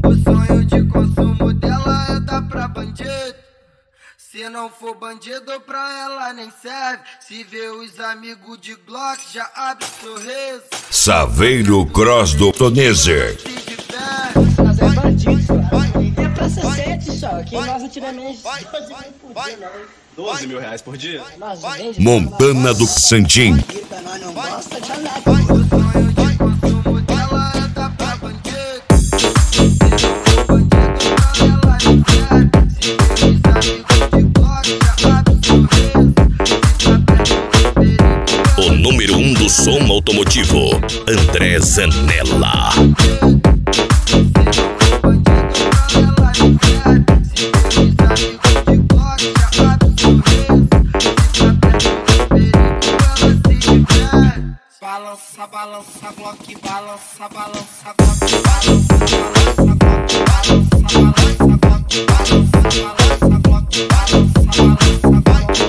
O sonho de consumo dela é dar pra bandido. Se não for bandido, pra ela nem serve. Se vê os amigos de Glock, já abre sorriso. Saveiro Cross do Tonezer. Nós é bandido, é pra ser 7 só. Que nós não tiramos menos 12 mil por dia, não. 12 mil reais por dia? Nós vende Montana do Santim. nós não gosta de nada. O sonho de consumo dela é dar pra bandido. O número 1 do som automotivo, André Zanella. Balança, balança, bloque, balança, balança, bloque, balança, balança, bloque, balança, balança, bloque, balança, balança, bloque, balança,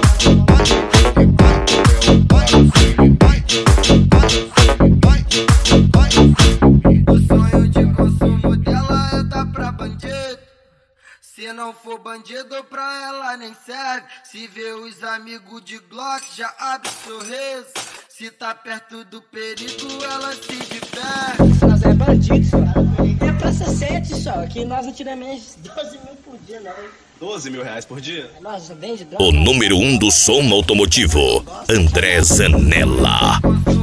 balança, bloque. O sonho de consumo dela é dar pra bandido. Se não for bandido, pra ela nem serve. Se vê os amigos de Glock, já abre sorriso. Se tá perto do perigo, ela se diverte. Nós é bandido, é pra ser 7 só. Que nós não tiramos menos 12 mil por dia, não. 12 mil reais por dia? Nós vende droga. O número 1 do som automotivo, André Zanella.